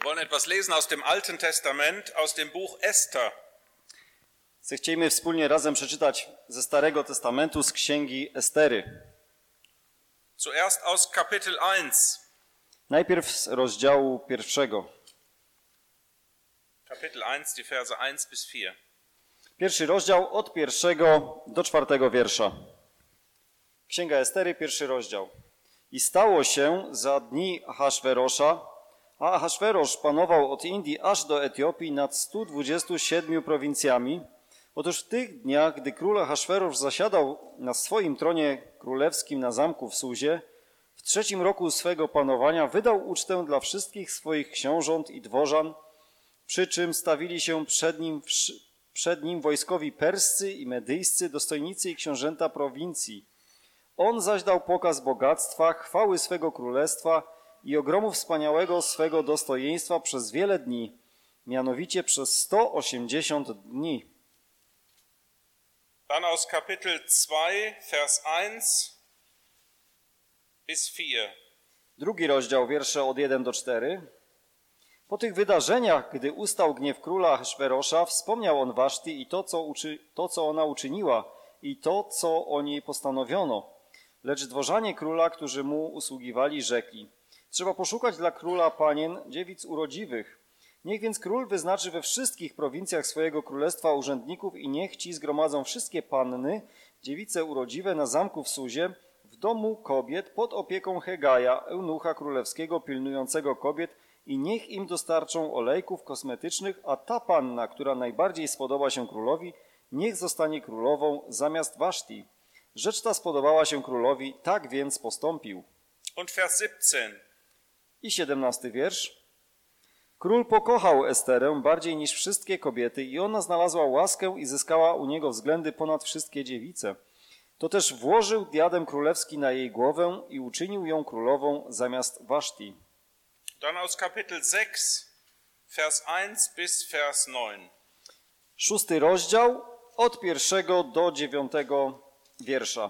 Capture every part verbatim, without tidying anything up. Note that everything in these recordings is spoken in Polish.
Wir wollen etwas lesen aus dem Alten Testament, aus dem Buch Esther. Chcemy wspólnie razem przeczytać ze Starego Testamentu, z Księgi Estery. Zuerst aus Kapitel eins. Najpierw z rozdziału pierwszego. Kapitel eins, die Verse eins bis vier. Pierwszy rozdział od pierwszego do czwartego wiersza. Księga Estery, pierwszy rozdział. I stało się za dni Ahasferosza, a Ahasferosz panował od Indii aż do Etiopii nad stu dwudziestu siedmiu prowincjami. Otóż w tych dniach, gdy król Ahasferosz zasiadał na swoim tronie królewskim na zamku w Suzie, w trzecim roku swego panowania wydał ucztę dla wszystkich swoich książąt i dworzan, przy czym stawili się przed nim, przed nim wojskowi perscy i medyjscy, dostojnicy i książęta prowincji. On zaś dał pokaz bogactwa, chwały swego królestwa i ogromu wspaniałego swego dostojeństwa przez wiele dni, mianowicie przez sto osiemdziesiąt dni. Dann aus Kapitel zwei, Vers eins bis vier. Drugi rozdział, wiersze od jeden do czterech. Po tych wydarzeniach, gdy ustał gniew króla Ahasferosza, wspomniał on Waszti i to co, uczy, to, co ona uczyniła i to, co o niej postanowiono. Lecz dworzanie króla, którzy mu usługiwali, rzekli: trzeba poszukać dla króla panien dziewic urodziwych. Niech więc król wyznaczy we wszystkich prowincjach swojego królestwa urzędników i niech ci zgromadzą wszystkie panny, dziewice urodziwe na zamku w Suzie, w domu kobiet pod opieką Hegaja, eunucha królewskiego pilnującego kobiet, i niech im dostarczą olejków kosmetycznych, a ta panna, która najbardziej spodoba się królowi, niech zostanie królową zamiast Waszti. Rzecz ta spodobała się królowi, tak więc postąpił. Und Vers siebzehn. I siedemnasty wiersz. Król pokochał Esterę bardziej niż wszystkie kobiety i ona znalazła łaskę i zyskała u niego względy ponad wszystkie dziewice. To też włożył diadem królewski na jej głowę i uczynił ją królową zamiast Waszti. Dann aus Kapitel sechs, Vers eins bis Vers neun. Szósty rozdział od pierwszego do dziewiątego wiersza.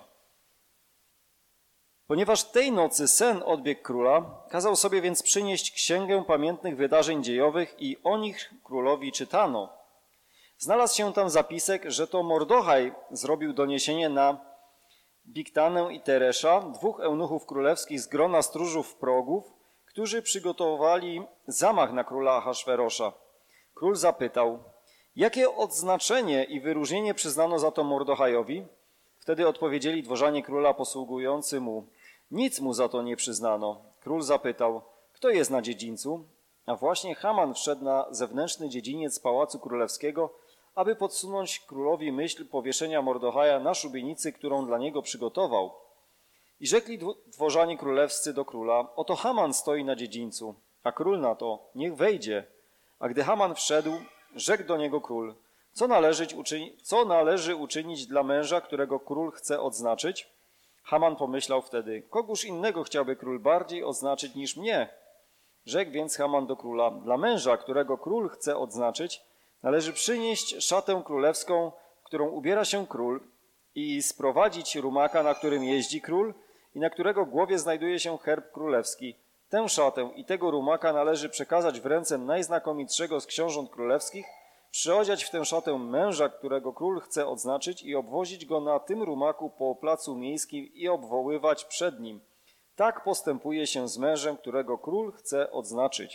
Ponieważ tej nocy sen odbiegł króla, kazał sobie więc przynieść księgę pamiętnych wydarzeń dziejowych i o nich królowi czytano. Znalazł się tam zapisek, że to Mordochaj zrobił doniesienie na Bigtanę i Teresza, dwóch eunuchów królewskich z grona stróżów progów, którzy przygotowali zamach na króla Ahasferosza. Król zapytał: jakie odznaczenie i wyróżnienie przyznano za to Mordochajowi? Wtedy odpowiedzieli dworzanie króla posługujący mu: nic mu za to nie przyznano. Król zapytał: kto jest na dziedzińcu? A właśnie Haman wszedł na zewnętrzny dziedziniec pałacu królewskiego, aby podsunąć królowi myśl powieszenia Mordochaja na szubienicy, którą dla niego przygotował. I rzekli dworzanie królewscy do króla: oto Haman stoi na dziedzińcu. A król na to: niech wejdzie. A gdy Haman wszedł, rzekł do niego król: co należy uczynić, co należy uczynić dla męża, którego król chce odznaczyć? Haman pomyślał wtedy: kogóż innego chciałby król bardziej odznaczyć niż mnie? Rzekł więc Haman do króla: dla męża, którego król chce odznaczyć, należy przynieść szatę królewską, którą ubiera się król, i sprowadzić rumaka, na którym jeździ król i na którego głowie znajduje się herb królewski. Tę szatę i tego rumaka należy przekazać w ręce najznakomitszego z książąt królewskich, przyodziać w tę szatę męża, którego król chce odznaczyć, i obwozić go na tym rumaku po placu miejskim i obwoływać przed nim. Tak postępuje się z mężem, którego król chce odznaczyć.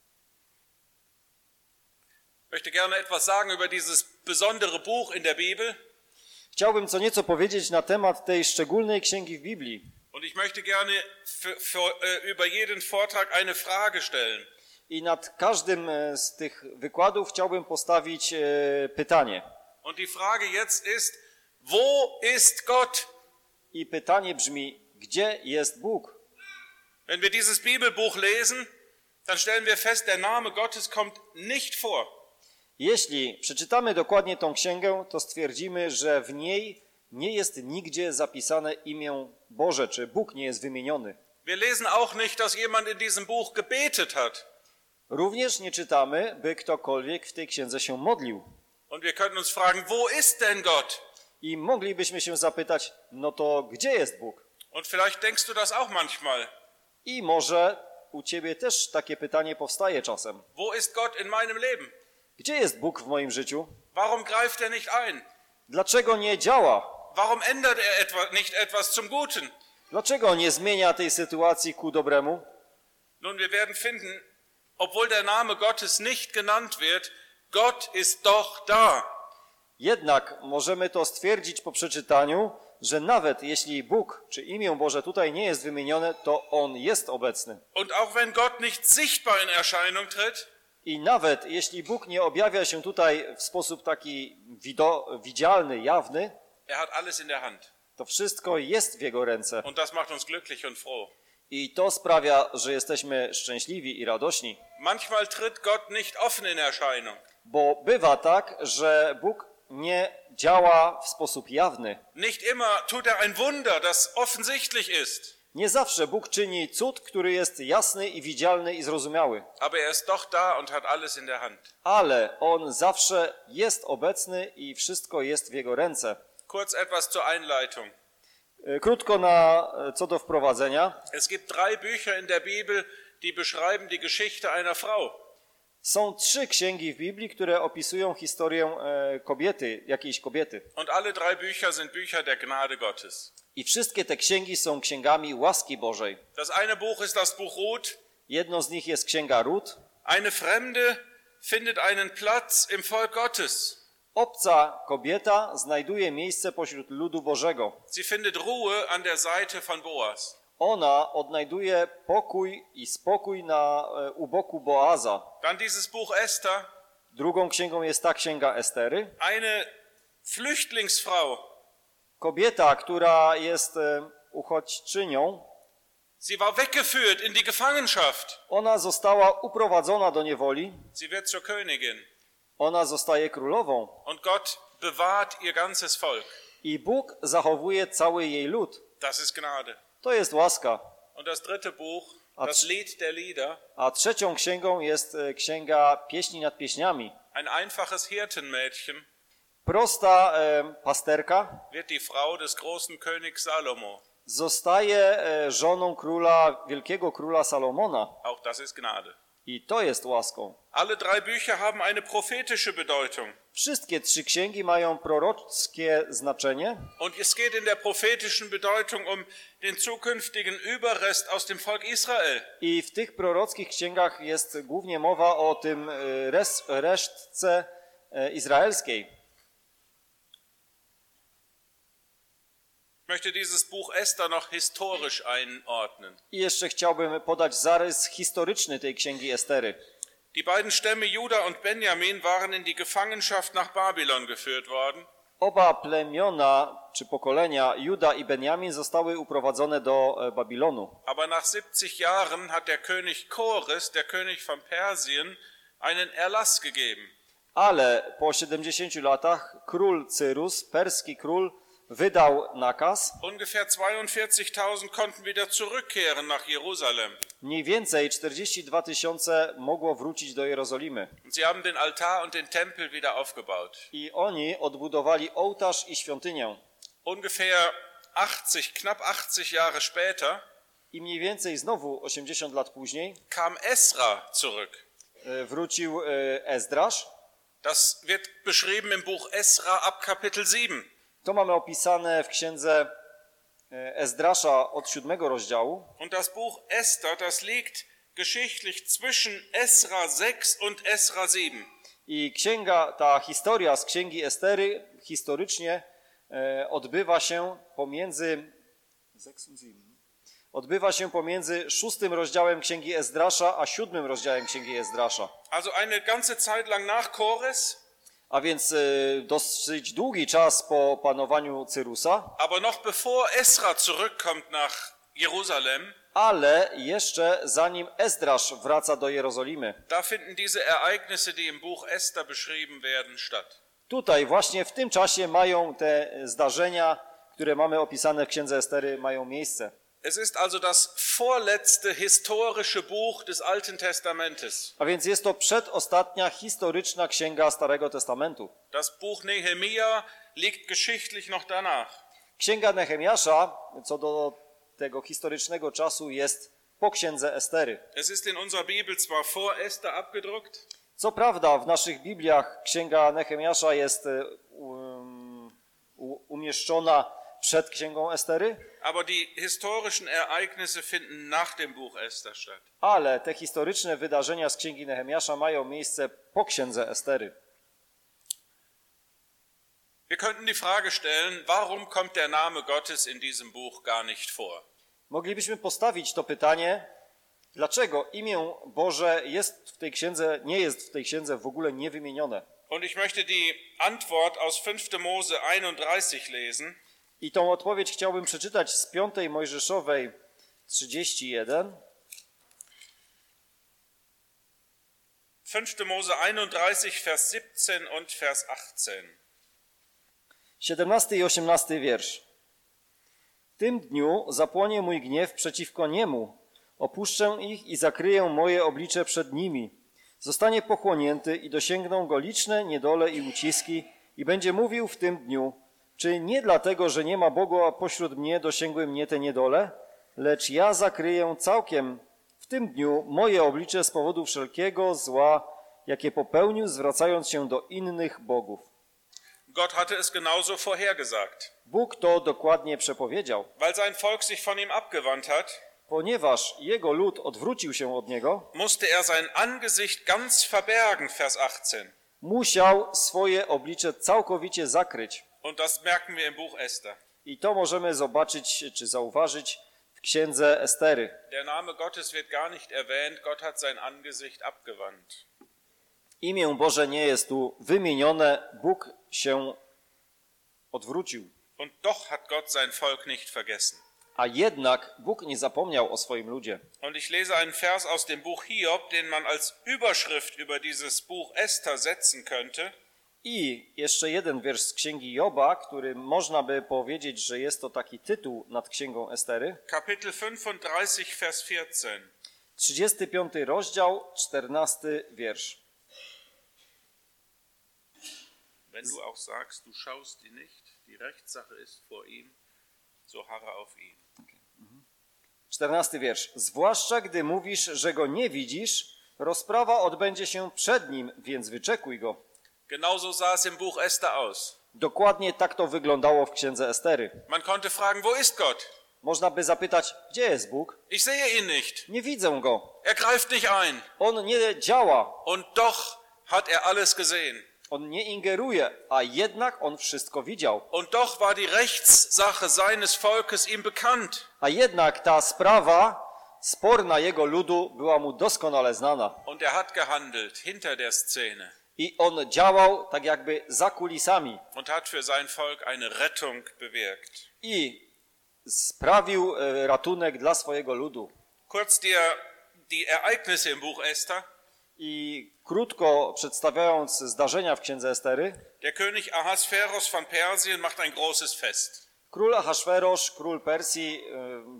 Ich möchte gerne etwas sagen über dieses besondere Buch in der Bibel. Chciałbym co nieco powiedzieć na temat tej szczególnej księgi w Biblii. Und ich möchte gerne für, für, über jeden Vortrag eine Frage stellen. I nad każdym z tych wykładów chciałbym postawić e, pytanie. Und die Frage jetzt ist: wo ist Gott? I pytanie brzmi: gdzie jest Bóg? Wenn wir dieses Bibelbuch lesen, dann stellen wir fest, der Name Gottes kommt nicht vor. Jeśli przeczytamy dokładnie tą księgę, to stwierdzimy, że w niej nie jest nigdzie zapisane imię Boże, czy Bóg nie jest wymieniony. Wir lesen auch nicht, dass jemand in diesem Buch gebetet hat. Również nie czytamy, by ktokolwiek w tej księdze się modlił. Und wir könnten uns fragen, wo ist denn Gott? I moglibyśmy się zapytać: no to gdzie jest Bóg? Und vielleicht denkst du das auch manchmal. I może u ciebie też takie pytanie powstaje czasem. Wo ist Gott in meinem Leben? Gdzie jest Bóg w moim życiu? Warum greift er nicht ein? Dlaczego nie działa? Warum ändert er etwa, nicht etwas zum Guten? Dlaczego nie zmienia tej sytuacji ku dobremu? Nun, wir werden finden, obwohl der Name Gottes nicht genannt wird, Gott ist doch da. Jednak możemy to stwierdzić po przeczytaniu, że nawet jeśli Bóg czy imię Boże tutaj nie jest wymienione, to On jest obecny. Und auch wenn Gott nicht sichtbar in Erscheinung tritt, I nawet jeśli Bóg nie objawia się tutaj w sposób taki wido, widzialny, jawny, er hat alles in der Hand. to wszystko jest w Jego ręce. Und das macht uns glücklich und froh. I to sprawia, że jesteśmy szczęśliwi i radośni. Manchmal tritt Gott nicht offen in Erscheinung. Bo bywa tak, że Bóg nie działa w sposób jawny. Nicht immer tut er ein Wunder, das offensichtlich ist. Nie zawsze Bóg czyni cud, który jest jasny i widzialny i zrozumiały. Aber er ist doch da und hat alles in der Hand. Ale On zawsze jest obecny i wszystko jest w Jego ręce. Kurz etwas zur Einleitung. Krótko na, co do wprowadzenia. Es gibt drei Bücher in der Bibel, die beschreiben die Geschichte einer Frau. Są trzy księgi w Biblii, które opisują historię e, kobiety, jakiejś kobiety. Und alle drei Bücher sind Bücher der Gnade Gottes. I wszystkie te księgi są księgami łaski Bożej. Das eine Buch ist das Buch Ruth. Jedną z nich jest księga Rut. Eine Fremde findet einen Platz im Volk Gottes. Obca kobieta znajduje miejsce pośród ludu Bożego. Sie findet Ruhe an der Seite von Boas. Ona odnajduje pokój i spokój na, e, u boku Boaza. Dann dieses Buch Esther. Drugą księgą jest ta księga Estery. Eine Flüchtlingsfrau. Kobieta, która jest e, uchodźczynią, Sie war weggeführt in die Gefangenschaft. ona została uprowadzona do niewoli. Sie wird zur Königin. Ona zostaje królową. Und Gott bewahrt ihr ganzes Volk. I Bóg zachowuje cały jej lud. Das ist Gnade. To jest łaska. Und das dritte Buch, A das tr- Lied der Lieder. A trzecią księgą jest e, księga Pieśni nad pieśniami. Ein einfaches Hirtenmädchen Prosta e, pasterka wird die Frau des großen Königs Salomo. zostaje e, żoną króla, wielkiego króla Salomona. Auch das ist Gnade. I to jest łaską. Alle drei Bücher haben eine prophetische Bedeutung. Wszystkie trzy księgi mają prorockie znaczenie. Und es geht in der prophetischen Bedeutung um den zukünftigen Überrest aus dem Volk Israel. I w tych prorockich księgach jest głównie mowa o tym e, res, resztce e, izraelskiej. Ich möchte dieses Buch Esther noch historisch einordnen. I jeszcze chciałbym podać zarys historyczny tej księgi Estery. Die beiden Stämme Juda und Benjamin waren in die Gefangenschaft nach Babylon geführt worden. Oba plemiona czy pokolenia Juda i Benjamin zostały uprowadzone do e, Babilonu. Aber nach siebzig Jahren hat der König Chores, der König von Persien, einen Erlass gegeben. Ale po siedemdziesięciu latach król Cyrus, perski król, wydał nakaz. Ungefähr zweiundvierzigtausend konnten wieder zurückkehren nach Jerusalem. Mniej więcej czterdzieści dwa tysiące mogło wrócić do Jerozolimy. Und sie haben den Altar und den Tempel wieder aufgebaut. I oni odbudowali ołtarz i świątynię. Ungefähr achtzig, knapp achtzig Jahre später I mniej więcej znowu osiemdziesiąt lat później kam Esra zurück. e, wrócił e, Ezdrasz. Das wird beschrieben im Buch Esra ab Kapitel sieben. To mamy opisane w księdze e, Ezdrasza od siódmego rozdziału. Und das Buch Esther, das liegt geschichtlich zwischen Esra sechs und Esra sieben. I księga, ta historia z księgi Estery historycznie e, odbywa się pomiędzy odbywa się pomiędzy szóstym rozdziałem księgi Ezdrasza a siódmym rozdziałem księgi Ezdrasza. Also eine ganze Zeit lang nach Chores, A więc e, dosyć długi czas po panowaniu Cyrusa, aber noch bevor Esra zurückkommt nach Jerusalem, ale jeszcze zanim Ezdrasz wraca do Jerozolimy. da finden diese Ereignisse, die im Buch Esther beschrieben werden, statt. Tutaj właśnie w tym czasie mają te zdarzenia, które mamy opisane w księdze Estery, mają miejsce. Es ist also das vorletzte historische Buch des Alten Testamentes. A więc jest to przedostatnia historyczna księga Starego Testamentu. Das Buch Nehemia liegt geschichtlich noch danach. Księga Nehemiasza, co do tego historycznego czasu, jest po księdze Estery. Es ist in unserer Bibel zwar vor Esther abgedruckt, Co prawda w naszych Bibliach księga Nehemiasza jest e, um, u- umieszczona przed księgą Estery, aber die historischen Ereignisse finden nach dem Buch Esther statt. ale te historyczne wydarzenia z księgi Nehemiasza mają miejsce po księdze Estery. Wir könnten die Frage stellen, warum kommt der Name Gottes in diesem Buch gar nicht vor? Moglibyśmy postawić to pytanie, dlaczego imię Boże jest w tej księdze, nie jest w tej księdze w ogóle niewymienione. Und ich möchte die Antwort aus fünfter Mose einunddreißig lesen. I tą odpowiedź chciałbym przeczytać z piątej Mojżeszowej trzydzieści jeden. fünfter Mose einunddreißig, Vers siebzehn und Vers achtzehn. siedemnasty i osiemnasty wiersz. W tym dniu zapłonie mój gniew przeciwko niemu. Opuszczę ich i zakryję moje oblicze przed nimi. Zostanie pochłonięty i dosięgną go liczne niedole i uciski i będzie mówił w tym dniu, czy nie dlatego, że nie ma Boga pośród mnie dosięgły mnie te niedole, lecz ja zakryję całkiem w tym dniu moje oblicze z powodu wszelkiego zła, jakie popełnił, zwracając się do innych bogów. Gott hatte es genauso vorhergesagt. Bóg to dokładnie przepowiedział. Weil sein Volk sich von ihm abgewandt hat, Ponieważ jego lud odwrócił się od niego, musste er sein Angesicht ganz verbergen, Vers achtzehn. musiał swoje oblicze całkowicie zakryć. Und das merken wir im Buch Esther. I to możemy zobaczyć czy zauważyć w księdze Estery. Der Name Gottes wird gar nicht erwähnt, Gott hat sein Angesicht abgewandt. Imię Boże nie jest tu wymienione, Bóg się odwrócił. Und doch hat Gott sein Volk nicht vergessen. A jednak Bóg nie zapomniał o swoim ludzie. Und ich lese einen Vers aus dem Buch Hiob, den man als Überschrift über dieses Buch Esther setzen könnte. I jeszcze jeden wiersz z księgi Joba, który można by powiedzieć, że jest to taki tytuł nad księgą Estery. Kapitel fünfunddreißig, Vers vierzehn. trzydziesty piąty rozdział, czternasty wiersz. Wenn du auch sagst, du schaust die nicht, die Rechtssache ist vor ihm, so harre auf ihn. czternasty wiersz. Zwłaszcza gdy mówisz, że go nie widzisz, rozprawa odbędzie się przed nim, więc wyczekuj go. Genauso sah es im Buch Esther aus. Dokładnie tak to wyglądało w księdze Estery. Man konnte fragen, wo ist Gott? Można by zapytać, gdzie jest Bóg? Ich sehe ihn nicht. Nie widzę go. Er greift nicht ein. On nie działa. Und doch hat er alles gesehen. On nie ingeruje, a jednak on wszystko widział. Und doch war die Rechtssache seines Volkes ihm bekannt. A jednak ta sprawa sporna jego ludu była mu doskonale znana. Und er hat gehandelt hinter der Szene. I on działał tak jakby za kulisami. Und hat für sein Volk eine Rettung bewirkt. I sprawił e, ratunek dla swojego ludu. Kurz die, die Ereignisse im Buch Esther. I krótko przedstawiając zdarzenia w księdze Estery, Der König Ahasveros von Persien macht ein großes Fest. król Ahaswerosz, król Persji, e,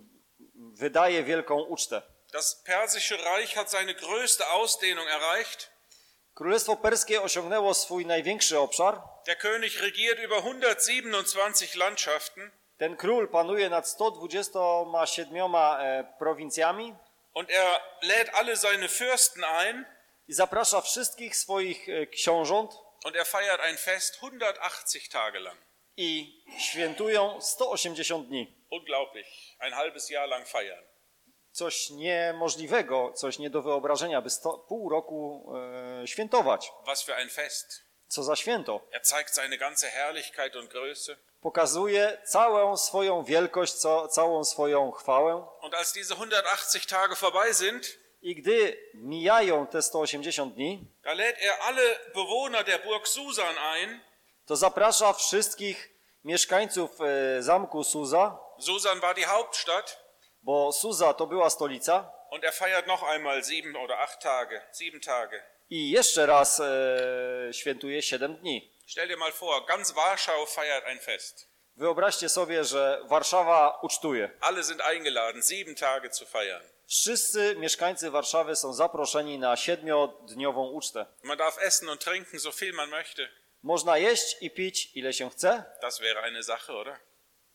wydaje wielką ucztę. Das persische Reich hat seine größte Ausdehnung erreicht. Królestwo Perskie osiągnęło swój największy obszar. Der König regiert über hundertsiebenundzwanzig Landschaften. Ten król panuje nad sto dwudziestoma siedmioma e, prowincjami Und er lädt alle seine Fürsten ein. i zaprasza wszystkich swoich e, książąt Und er feiert ein Fest hundertachtzig Tage lang. i świętują sto osiemdziesiąt dni. Unglaublich. Ein halbes Jahr lang feiern. Coś niemożliwego, coś nie do wyobrażenia, by sto, pół roku e, świętować. Was für ein Fest. Co za święto. Er zeigt seine ganze Herrlichkeit und Größe. Pokazuje całą swoją wielkość, co, całą swoją chwałę. Und als diese hundertachtzig Tage vorbei sind, I gdy mijają te sto osiemdziesiąt dni, da lädt er alle Bewohner der Burg Susan ein. to zaprasza wszystkich mieszkańców e, zamku Suza, Susan war die Hauptstadt. bo Suza to była stolica. Und er feiert noch einmal sieben oder acht Tage, sieben Tage. I jeszcze raz e, świętuje siedem dni. Stell dir mal vor, ganz Warschau feiert ein Fest. Wyobraźcie sobie, że Warszawa ucztuje. Alle sind eingeladen, sieben Tage zu feiern. Wszyscy mieszkańcy Warszawy są zaproszeni na siedmiodniową ucztę. Man darf essen und trinken, so viel man möchte. Można jeść i pić ile się chce. Das wäre eine Sache, oder?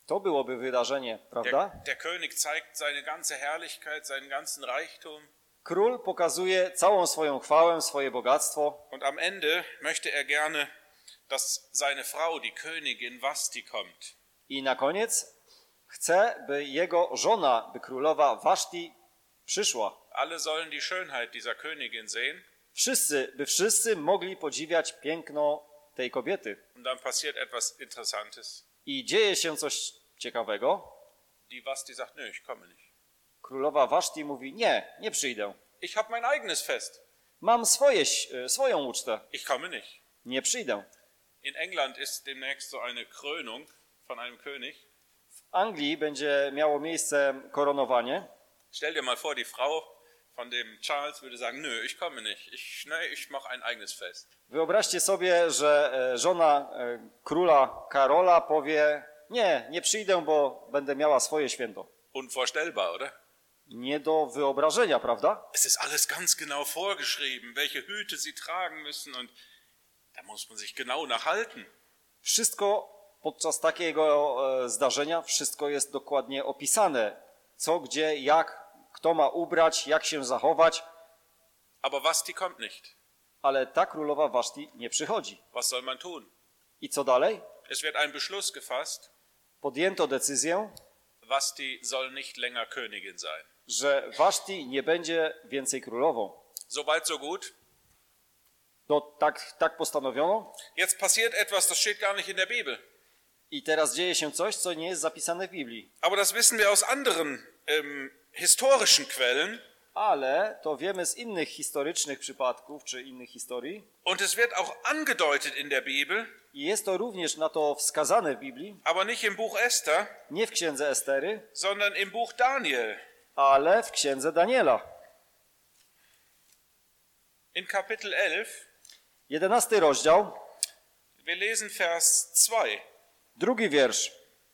To byłoby wydarzenie, prawda? Der, der König zeigt seine ganze Herrlichkeit, seinen ganzen Reichtum. Król pokazuje całą swoją chwałę, swoje bogactwo. Und am Ende möchte er gerne, dass seine Frau, die Königin Vashti, kommt. I na koniec chce, by jego żona, by królowa Waszti przyszła. Alle sollen die Schönheit dieser Königin sehen. Wszyscy, by wszyscy mogli podziwiać piękno tej kobiety. Und dann passiert etwas Interessantes. I dzieje się coś ciekawego. Die Vashti sagt, nö, ich komme nicht. Królowa Waszti mówi, nie, nie przyjdę. Ich habe mein eigenes Fest. Mam swoje, swoją ucztę. Ich komme nicht. Nie przyjdę. In England ist demnächst so eine Krönung von einem König. W Anglii będzie miało miejsce koronowanie. Stell dir mal vor, die Frau von dem Charles würde sagen, nö, ich komme nicht. Ich, nee, ich mache ein eigenes Fest. Wyobraźcie sobie, że żona króla Karola powie, nie, nie przyjdę, bo będę miała swoje święto. Unvorstellbar, oder? Nie do wyobrażenia, prawda? Es ist alles ganz genau vorgeschrieben, welche Hüte sie tragen müssen und da muss man sich genau nachhalten. Wszystko podczas takiego zdarzenia, wszystko jest dokładnie opisane. Co, gdzie, jak, kto ma ubrać, jak się zachować. Aber Vashti kommt nicht. Ale ta królowa Waszti nie przychodzi. Was soll man tun? I co dalej? Es wird ein Beschluss gefasst. Podjęto decyzję, Vashti soll nicht länger Königin sein. że Waszti nie będzie więcej królową. Soweit, so gut. To tak, tak postanowiono. Jetzt passiert etwas, das steht gar nicht in der Bibel. I teraz dzieje się coś, co nie jest zapisane w Biblii. Aber das wissen wir aus anderen ähm, historischen Quellen. Ale to wiemy z innych historycznych przypadków, czy innych historii. Und es wird auch angedeutet in der Bibel. I jest to również na to wskazane w Biblii. Aber nicht im Buch Esther. Nie w księdze Estery, sondern im Buch Daniel. ale w księdze Daniela. In Kapitel elf. Jedenasty rozdział. Wir lesen Vers zwei. Drugi wiersz.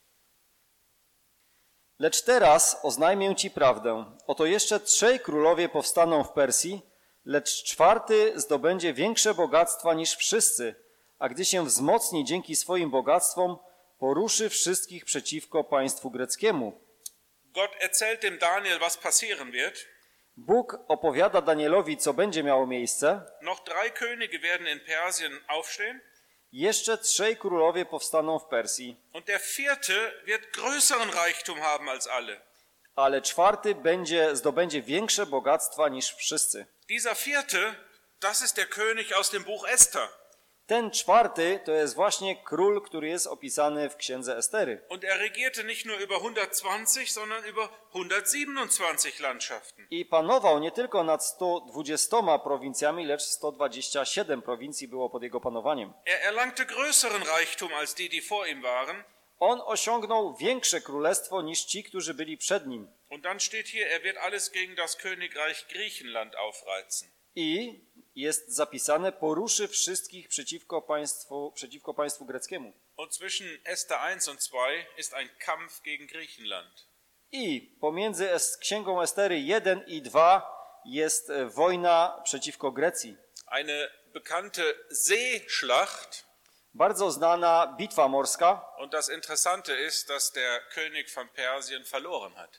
Lecz teraz oznajmię ci prawdę. Oto jeszcze trzej królowie powstaną w Persji, lecz czwarty zdobędzie większe bogactwa niż wszyscy, a gdy się wzmocni dzięki swoim bogactwom, poruszy wszystkich przeciwko państwu greckiemu. Gott erzählt dem Daniel, was passieren wird. Bóg opowiada Danielowi, co będzie miało miejsce. Noch drei Könige werden in Persien aufstehen. Jeszcze trzej królowie powstaną w Persji, Und der vierte wird größeren Reichtum haben als alle. ale czwarty będzie, zdobędzie większe bogactwa niż wszyscy. Dieser vierte, das ist der König aus dem Buch Esther. Ten czwarty to jest właśnie król, który jest opisany w księdze Estery. Und er regierte nicht nur über hundertzwanzig, sondern über hundertsiebenundzwanzig Landschaften. I panował nie tylko nad sto dwudziestoma prowincjami, lecz sto dwadzieścia siedem prowincji było pod jego panowaniem. Er erlangte größeren Reichtum als die, die vor ihm waren. On osiągnął większe królestwo niż ci, którzy byli przed nim. Und dann steht hier, er wird alles gegen das Königreich Griechenland aufreizen. I jest zapisane, poruszy wszystkich przeciwko państwu, przeciwko państwu greckiemu. Und zwischen Esther eins und zwei ist ein Kampf gegen Griechenland. I pomiędzy es, księgą Estery jeden i dwa jest wojna przeciwko Grecji. Eine bekannte Seeschlacht. Bardzo znana bitwa morska. Und das Interessante ist, dass der König von Persien verloren hat.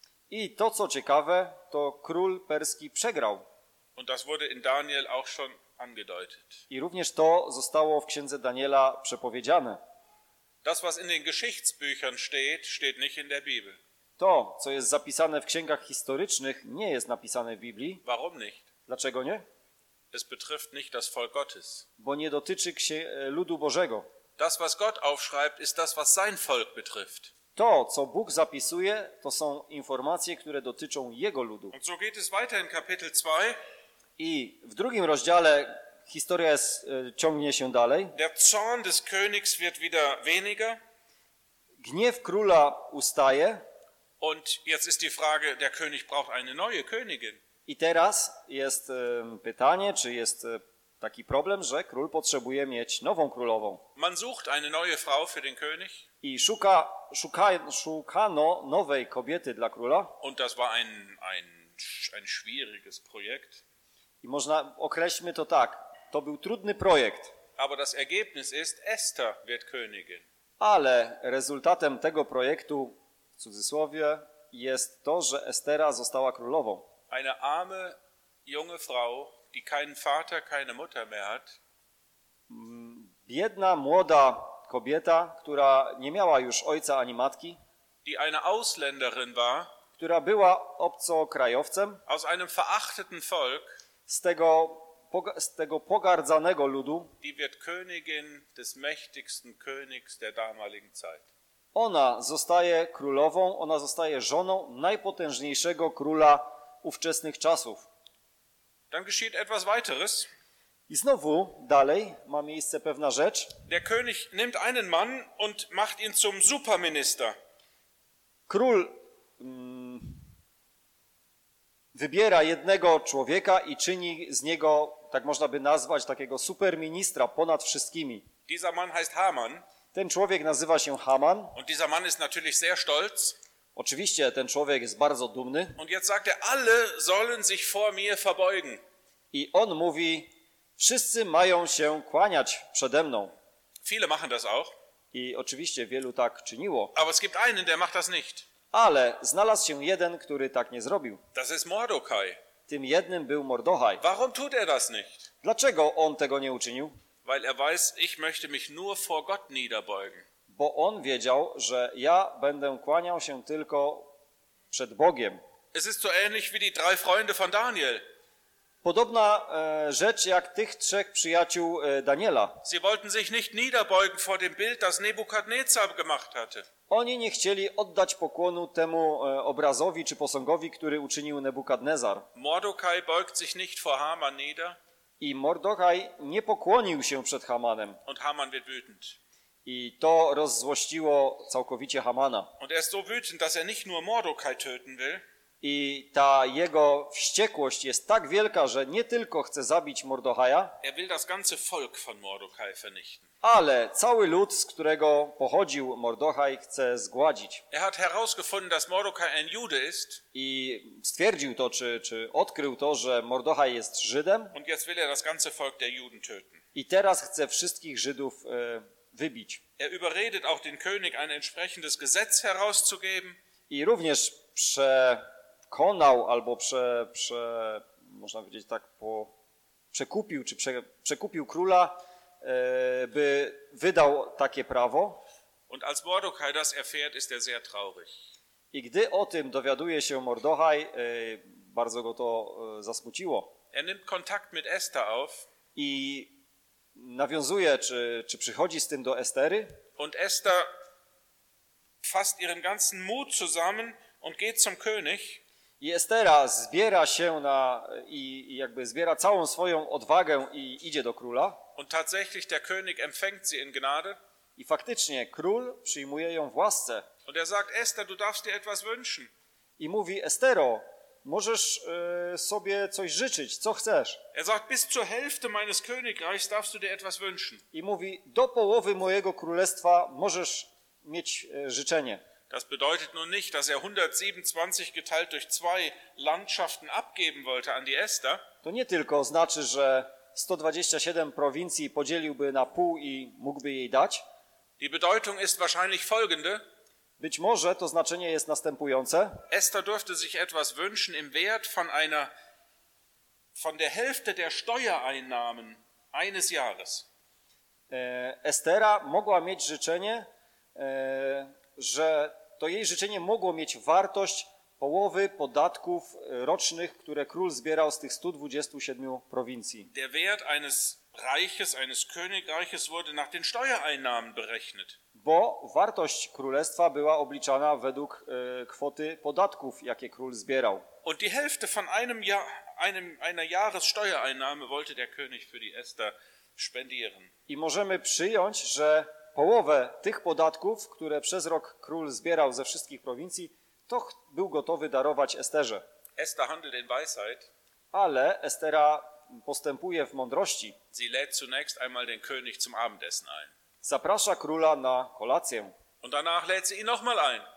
I to, co ciekawe, to król perski przegrał. Und das wurde in Daniel auch schon angedeutet. I również to zostało w księdze Daniela przepowiedziane. Das, was in den Geschichtsbüchern steht, steht nicht in der Bibel. To, co jest zapisane w księgach historycznych, nie jest napisane w Biblii. Warum nicht? Dlaczego nie? Es betrifft nicht das Volk Gottes. Bo nie dotyczy księ- ludu Bożego. Das, was Gott aufschreibt, ist das, was sein Volk betrifft. To, co Bóg zapisuje, to są informacje, które dotyczą Jego ludu. Und so geht es weiter in Kapitel zwei. I w drugim rozdziale historia jest, e, ciągnie się dalej. Der Zorn des Königs wird wieder weniger. Gniew króla ustaje Und jetzt ist die Frage, der König braucht eine neue Königin. i teraz jest e, pytanie, czy jest e, taki problem, że król potrzebuje mieć nową królową. Man sucht eine neue Frau für den König. I szuka, szuka, szukano nowej kobiety dla króla. Und das war ein, ein, ein schwieriges Projekt. I można, określmy to tak, to był trudny projekt. Aber das Ergebnis ist, Esther wird Königin. Ale rezultatem tego projektu, w cudzysłowie, jest to, że Estera została królową. Eine arme, junge Frau, die keinen Vater, keine Mutter mehr hat, Biedna, młoda kobieta, która nie miała już ojca ani matki, die eine Ausländerin war, która była obcokrajowcem aus einem verachteten Volk, z tego, z tego pogardzanego ludu, die wird Königin des mächtigsten Königs der damaligen Zeit. ona zostaje królową, ona zostaje żoną najpotężniejszego króla ówczesnych czasów. Dann geschieht etwas weiteres. I znowu dalej ma miejsce pewna rzecz. Der König nimmt einen Mann und macht ihn zum Superminister. Król mm, wybiera jednego człowieka i czyni z niego, tak można by nazwać, takiego superministra ponad wszystkimi. Dieser Mann heißt Haman Ten człowiek nazywa się Haman. und dieser Mann ist natürlich sehr stolz. Oczywiście ten człowiek jest bardzo dumny Und jetzt sagt er, alle sollen sich vor mir verbeugen. i on mówi, wszyscy mają się kłaniać przede mną. Viele machen das auch, I oczywiście wielu tak czyniło. aber es gibt einen, der macht das nicht. Ale znalazł się jeden, który tak nie zrobił. Das ist Mordecai. Tym jednym był Mordochaj. Warum tut er das nicht? Dlaczego on tego nie uczynił? Weil er weiß, ich möchte mich nur vor Gott niederbeugen. Bo on wiedział, że ja będę kłaniał się tylko przed Bogiem. Es ist so ähnlich wie die drei Freunde von Daniel. Podobna e, rzecz jak tych trzech przyjaciół e, Daniela. Sie wollten sich nicht niederbeugen vor dem Bild, das Nebukadnezar gemacht hatte. Oni nie chcieli oddać pokłonu temu e, obrazowi czy posągowi, który uczynił Nebukadnezar. Mordecai beugt sich nicht vor Haman nieder I Mordochaj nie pokłonił się przed Hamanem. und Haman wird wütend. I to rozzłościło całkowicie Hamana. Und er ist so wütend, dass er nicht nur Mordecai töten will, I ta jego wściekłość jest tak wielka, że nie tylko chce zabić Mordochaja, er will das ganze Volk von Mordecai vernichten. ale cały lud, z którego pochodził Mordochaj, chce zgładzić. Er hat herausgefunden, dass Mordecai ein Jude ist I stwierdził to, czy, czy odkrył to, że Mordochaj jest Żydem und jetzt will er das ganze Volk der Juden töten. i teraz chce wszystkich Żydów e, wybić. Er überredet auch den König, ein entsprechendes Gesetz herauszugeben. I również przekonał albo prze, prze, można powiedzieć tak, po, przekupił, czy prze, przekupił króla, e, by wydał takie prawo. Und als Mordecai das erfährt, ist er sehr traurig. I gdy o tym dowiaduje się Mordochaj, e, bardzo go to e, zasmuciło. Er nimmt Kontakt mit Esther auf I nawiązuje, czy, czy przychodzi z tym do Estery. und Esther fasst ihren ganzen Mut zusammen und geht zum König. I Estera zbiera się na, i, i jakby zbiera całą swoją odwagę i idzie do króla. Und tatsächlich, der König empfängt sie in Gnade. I faktycznie król przyjmuje ją w łasce. Und er sagt, Esther, du darfst dir etwas wünschen. I mówi, Estero, możesz e, sobie coś życzyć, co chcesz. Er sagt, bis zur Hälfte meines Königreichs darfst du dir etwas wünschen. I mówi, do połowy mojego królestwa możesz mieć e, życzenie. Das bedeutet nun nicht, dass er hundertsiebenundzwanzig geteilt durch zwei Landschaften abgeben wollte an die Esther. To nie tylko znaczy, że sto dwadzieścia siedem prowincji podzieliłby na pół i mógłby jej dać. Die Bedeutung ist wahrscheinlich folgende. Być może to znaczenie jest następujące. Esther durfte sich etwas wünschen im Wert von einer, von der Hälfte der Steuereinnahmen eines Jahres. E, Estera mogła mieć życzenie, e, że to jej życzenie mogło mieć wartość połowy podatków rocznych, które król zbierał z tych stu dwudziestu siedmiu prowincji. Der Wert eines Reiches, eines Königreiches wurde nach den Steuereinnahmen berechnet. Bo wartość królestwa była obliczana według e, kwoty podatków, jakie król zbierał. Und die Hälfte von einem Jahr, einem, einer Jahressteuereinnahme wollte der König für die Esther spendieren. I możemy przyjąć, że połowę tych podatków, które przez rok król zbierał ze wszystkich prowincji, to ch- był gotowy darować Esterze. Esther handelt in Weisheit. Ale Estera postępuje w mądrości. Sie lädt zunächst einmal den König zum Abendessen ein. Zaprasza króla na kolację. Und danach lädt sie ihn nochmal ein.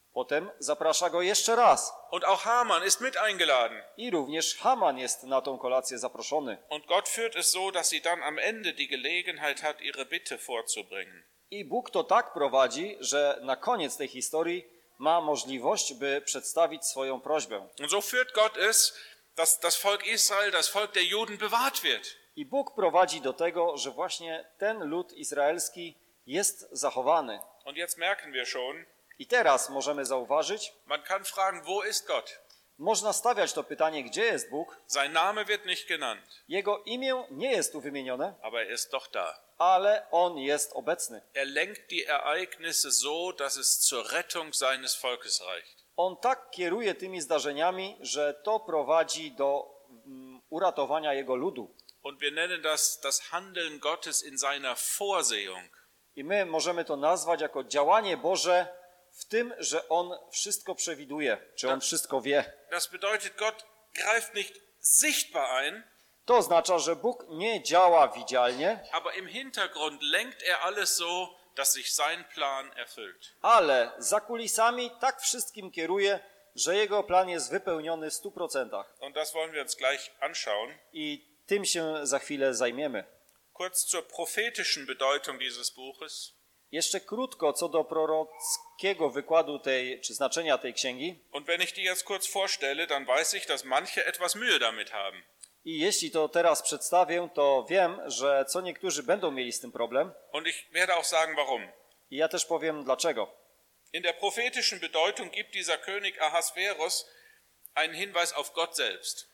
Potem zaprasza go jeszcze raz. Und auch Haman ist mit eingeladen. I również Haman jest na tą kolację zaproszony. Und Gott führt es so, dass sie dann am Ende die Gelegenheit hat, ihre Bitte vorzubringen. I Bóg to tak prowadzi, że na koniec tej historii ma możliwość, by przedstawić swoją prośbę. Und so führt Gott es, dass das Volk Israel, das Volk der Juden bewahrt wird. I Bóg prowadzi do tego, że właśnie ten lud izraelski jest zachowany. Und jetzt merken wir schon, I teraz możemy zauważyć, man kann fragen, wo ist Gott? można stawiać to pytanie, gdzie jest Bóg? Sein Name wird nicht genannt, Jego imię nie jest tu wymienione, aber er ist doch da. ale On jest obecny. Er lenkt die Ereignisse so, dass es zur Rettung seines Volkes reicht. On tak kieruje tymi zdarzeniami, że to prowadzi do um, uratowania Jego ludu. Und wir nennen das das Handeln Gottes in seiner Vorsehung. I my możemy to nazwać jako działanie Boże w tym, że On wszystko przewiduje, czy On wszystko wie. Das bedeutet, Gott greift nicht sichtbar ein, To oznacza, że Bóg nie działa widzialnie, aber im Hintergrund lenkt er alles so, dass sich sein Plan erfüllt. ale za kulisami tak wszystkim kieruje, że Jego plan jest wypełniony w stu procentach. Und das wollen wir uns gleich anschauen. I tym się za chwilę zajmiemy. Kurz zur prophetischen Bedeutung dieses Buches. Jeszcze krótko co do prorockiego wykładu tej, czy znaczenia tej księgi. Und wenn ich die jetzt kurz vorstelle, dann weiß ich, dass manche etwas Mühe damit haben. I jeśli to teraz przedstawię, to wiem, że co niektórzy będą mieli z tym problem. Und ich werde auch sagen, warum. I ja też powiem dlaczego. In der prophetischen Bedeutung gibt dieser König Ahasveros einen Hinweis auf Gott selbst.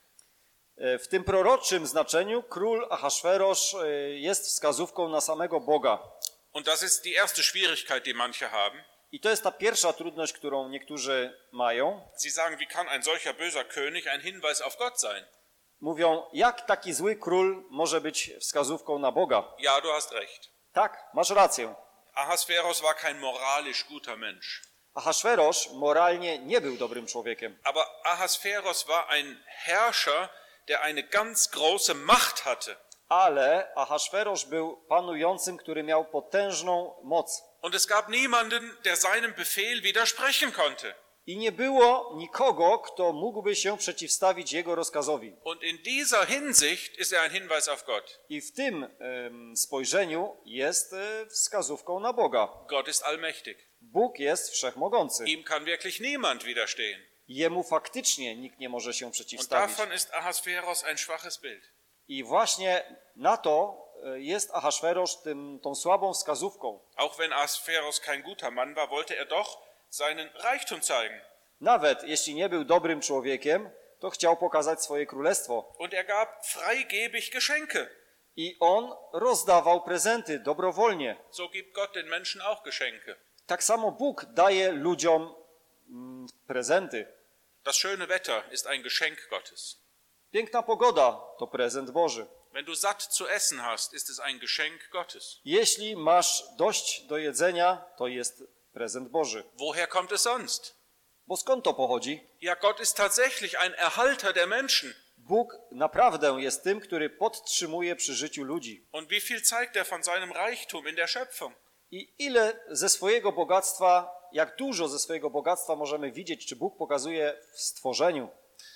W tym proroczym znaczeniu król Ahaswerosz jest wskazówką na samego Boga. Und das ist die erste Schwierigkeit, die manche haben. I to jest ta pierwsza trudność, którą niektórzy mają. Sie sagen, wie kann ein solcher böser König ein Hinweis auf Gott sein? Mówią, jak taki zły król może być wskazówką na Boga? Ja, du hast recht. Tak, masz rację. Ahasveros war kein moralisch guter Mensch. Ahaswerosz moralnie nie był dobrym człowiekiem. Aber Ahasveros war ein Herrscher, der eine ganz große Macht hatte. Ale Ahaswerosz był panującym, który miał potężną moc. Und es gab niemanden, der seinem Befehl widersprechen konnte. I nie było nikogo, kto mógłby się przeciwstawić jego rozkazowi. Und in dieser Hinsicht ist er ein Hinweis auf Gott. I w tym ym, spojrzeniu jest y, wskazówką na Boga. Gott ist allmächtig. Bóg jest wszechmogący. Ihm kann wirklich niemand widerstehen. Jemu faktycznie nikt nie może się Und przeciwstawić. davon ist Ahasveros ein schwaches Bild. I właśnie na to jest Ahaswerosz tym, tą słabą wskazówką. Auch wenn Ahasveros kein guter Mann war, wollte er doch seinen Reichtum zeigen. Nawet jeśli nie był dobrym człowiekiem, to chciał pokazać swoje królestwo. Und er gab freigebig Geschenke. I on rozdawał prezenty dobrowolnie. So gibt Gott den Menschen auch Geschenke. Tak samo Bóg daje ludziom mm, prezenty. Das schöne Wetter ist ein Geschenk Gottes. Piękna pogoda to prezent Boży. Wenn du satt zu essen hast, ist es ein Geschenk Gottes. Jeśli masz dość do jedzenia, to jest prezent Boży. Woher kommt es sonst? Bo skąd to pochodzi? Ja, Gott ist tatsächlich ein Erhalter der Menschen. Bóg naprawdę jest tym, który podtrzymuje przy życiu ludzi. Und wie viel zeigt er von seinem Reichtum in der Schöpfung? I ile ze swojego bogactwa, jak dużo ze swojego bogactwa możemy widzieć, czy Bóg pokazuje w stworzeniu.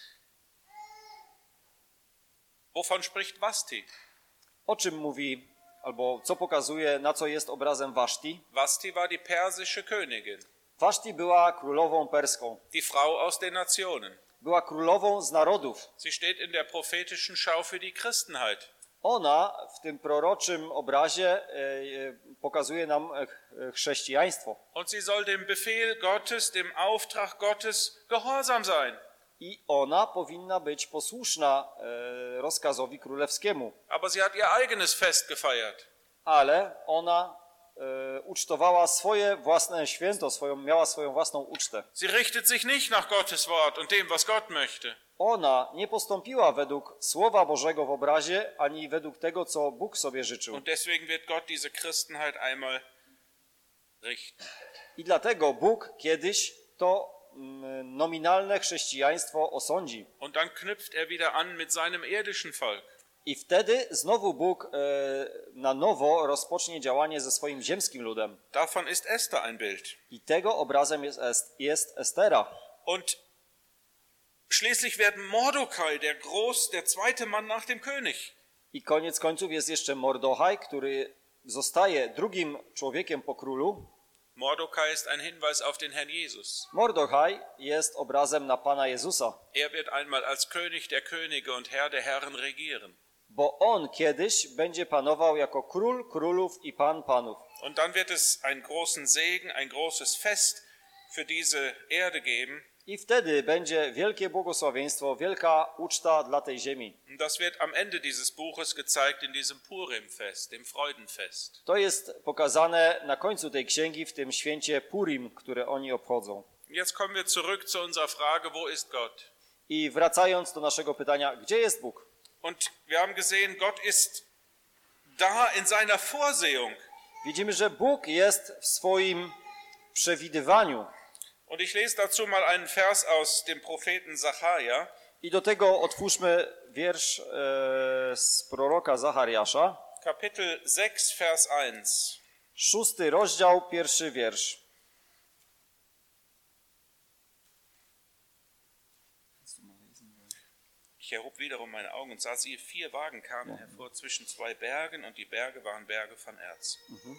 Wovon spricht Vashti? O czym mówi, albo co pokazuje, na co jest obrazem Vashti? Vashti war die persische Königin, Vashti była królową perską. die Frau aus den Nationen. Była królową z narodów. Sie steht in der prophetischen Schau für die Christenheit. Ona w tym proroczym obrazie e, e, pokazuje nam e, chrześcijaństwo. Und sie soll dem Befehl Gottes, dem Auftrag Gottes gehorsam sein. I ona powinna być posłuszna e, rozkazowi królewskiemu. Aber sie hat ihr eigenes Fest gefeiert. Ale ona e, ucztowała swoje własne święto, swoją, miała swoją własną ucztę. Sie richtet sich nicht nach Gottes Wort und dem, was Gott möchte. Ona nie postąpiła według Słowa Bożego w obrazie, ani według tego, co Bóg sobie życzył. Und deswegen wird Gott diese Christenheit einmal richten. I dlatego Bóg kiedyś to mm, nominalne chrześcijaństwo osądzi. Und dann knüpft er wieder an mit seinem irdischen Volk. I wtedy znowu Bóg e, na nowo rozpocznie działanie ze swoim ziemskim ludem. Davon ist Esther ein Bild. I tego obrazem jest, est, jest Estera. Und schließlich werden Mordecai, der Groß, der zweite Mann nach dem König. I koniec końców jest jeszcze Mordochaj, który zostaje drugim człowiekiem po królu. Mordecai ist ein Hinweis auf den Herrn Jesus. Mordochaj jest obrazem na Pana Jezusa, Er wird einmal als König der Könige und Herr der Herren regieren. bo on kiedyś będzie panował jako król królów i pan panów. Und dann wird es einen großen Segen, ein großes Fest für diese Erde geben. I wtedy będzie wielkie błogosławieństwo, wielka uczta dla tej ziemi. Und das wird am Ende dieses Buches gezeigt in diesem Purim-Fest, dem Freudenfest. To jest pokazane na końcu tej księgi w tym święcie Purim, które oni obchodzą. Jetzt kommen wir zurück zu unserer Frage, wo ist Gott? I wracając do naszego pytania, gdzie jest Bóg? Und wir haben gesehen, Gott ist da in seiner Vorsehung. Widzimy, że Bóg jest w swoim przewidywaniu. Und ich lese dazu mal einen Vers aus dem Propheten Sacharja. I do tego otwórzmy wiersz e, z proroka Zachariasza, Kapitel sechs, Vers eins. szósty rozdział, pierwszy wiersz. Ich erhob wiederum meine Augen und sah, siehe, vier Wagen kamen hervor zwischen zwei Bergen, und die Berge waren Berge von Erz.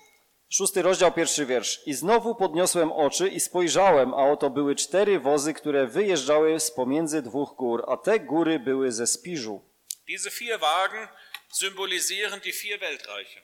Szósty rozdział, pierwszy wiersz. I znowu podniosłem oczy i spojrzałem, a oto były cztery wozy, które wyjeżdżały z pomiędzy dwóch gór, a te góry były ze spiżu. Diese vier Wagen symbolisieren die vier Weltreiche.